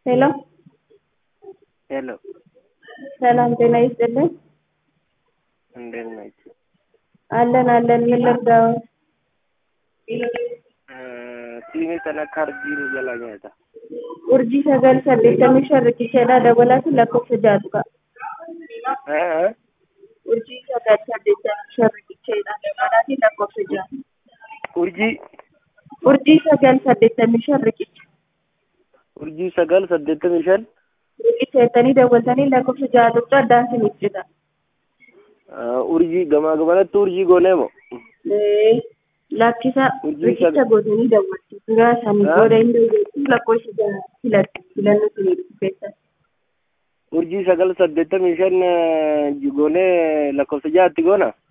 ሄሎ ሄሎ ሰላም ጤና ይስጥልን። እንዴት ናችሁ? አለን ምን ልርዳው? ቲቪ ተነካርጂ ገላኛታ urjii sagal saddeettamii shan riqicheedha dabalatu lakkoofsa jaatuka. urjii sagal saddeettamii shan riqicheedha dabalatu lakkoofsa jaatu. urjii sagal saddeettamii shan riqicha. urjii sagal saddeettamii shan riqicheettanii dabaltanii lakkoofsa jaatutti addaan sinibsita. urjii gamaa gamanatti urjii gooneemo lakkisa riqicha gootanii dabaltu duraa sanii booda hin dabaltu lakkoofsa jaatu filannu sinibsifeessa. urjii sagal saddeettamii shan goonee lakkoofsa jaatti goona.